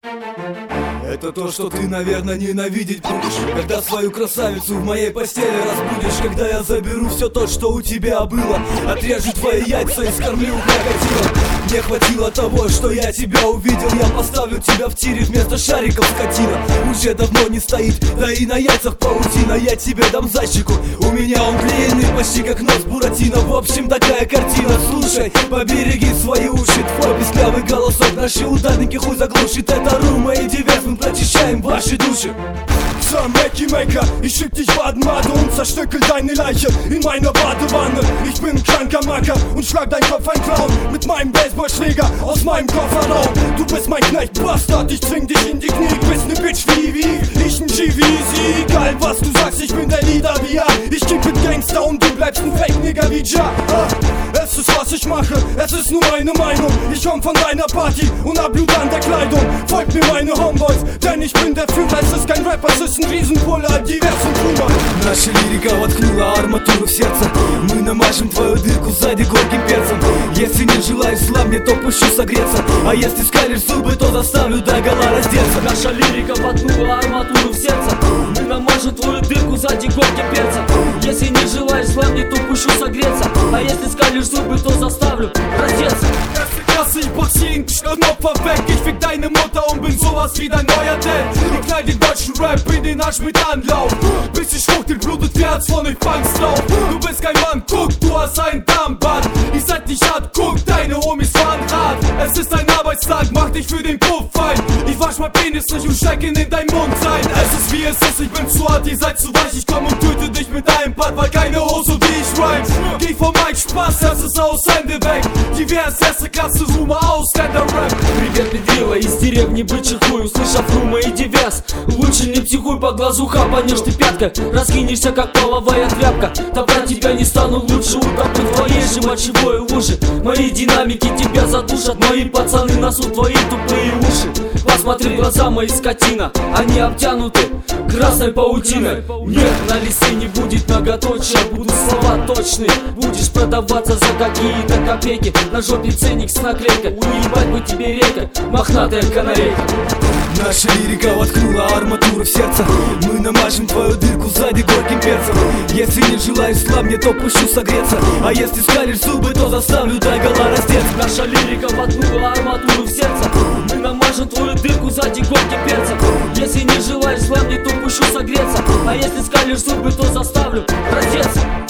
Это то, что ты, наверное, ненавидеть будешь, когда свою красавицу в моей постели разбудишь. Когда я заберу все то, что у тебя было, отрежу твои яйца и скормлю крокодилом. Мне хватило того, что я тебя увидел. Я поставлю тебя в тире вместо шариков, скотина. Уже давно не стоит, да и на яйцах паутина. Я тебе дам зайчику, у меня он длинный, почти как нос Буратино. В общем, такая картина, слушай, побереги свои уши. Твой писклявый голосок наши ударники хуй заглушит. Это Рума и Диверс, мы прочищаем ваши души. Sir Mackie Maker, ich schick dich Baden-Made und zerstückel deine Leiche in meiner Badewanne. Ich bin ein kranker Macker und schlag dein Kopf ein Clown mit meinem Baseballschläger aus meinem Kofferraum. Du bist mein Knecht Bastard, ich zwing dich in die Knie. Bist ne Bitch wie ich ein GVZ. Egal was du sagst, ich bin der Leader wie ja. Ich kick mit Gangster und du bleibst ein Fake-Nigger wie Ja. Es ist was ich mache, es ist nur eine Meinung. Ich komm von deiner Party und hab Blut an der Kleidung. Folgt mir meine Homeboys, denn ich bin der Führer. Es ist kein Rapper, es ist ein Ризенполя, Диверс и Рума. Наша лирика воткнула арматуру в сердце. Мы намажем твою дырку сзади горьким перцем. Если не желаешь зла мне, то пущу согреться. А если скалишь зубы, то заставлю догола раздеться. Наша лирика воткнула арматуру в сердце. Мы намажем твою дырку сзади горьким перцем. Если не желаешь зла мне, то пущу согреться. А если скалишь зубы, то заставлю раздеться. Ich boxing, und Opfer weg. Ich fick deine Mutter und bin sowas wie dein neuer Dad. Ich knall den deutschen Rap in den Arsch mit Anlauf, bis ich hoch den blutet Herz von euch Punks drauf. Du bist kein Mann, guck, du hast ein Darmbad. Ihr seid nicht hart, guck, deine Homies fahren hart. Es ist ein Arbeitstag, mach dich für den Puff fein. Ich wasch mein Penis nicht und steig ihn in dein Mund rein. Es ist wie es ist, ich bin zu hart, ihr seid zu weich. Ich komm und töte dich mit einem Part, weil keine Hose wie ich rhyme. Geh vom Mike, Spaß, das ist aus, Hände weg. Divers, erste Klasse, Ruма aus, Stand-up-Rap. Привет, педрила, из деревни бычий хуй. Услышав Рума и Диверс, лучше не психуй, по глазу хапанешь ты пяткой. Раскинешься, как половая тряпка. Топтать тебя не стану, лучше утоплю в твоей же мочевой луже. Мои динамики тебя задушат, мои пацаны носут твои тупые уши. Посмотри в глаза мои, скотина, они обтянуты красной паутиной. Нет, на листе не будет многоточия, будут слова точные. Будешь продаваться за какие-то копейки. На жопе ценник с наклейкой, уебать бы тебе рейка, мохнатая канарейка. Наша лирика воткнула арматуру в сердце. Мы намажем твою дырку сзади горьким перцем. Если не желаешь зла мне, то пущу согреться. А если скалишь зубы, то заставлю догола раздеться. Наша лирика воткнула арматуру в сердце. Мы намажем твою дырку сзади горьким перцем. Если не желаешь зла мне, то пущу согреться. А если скалишь зубы, то заставлю раздеться.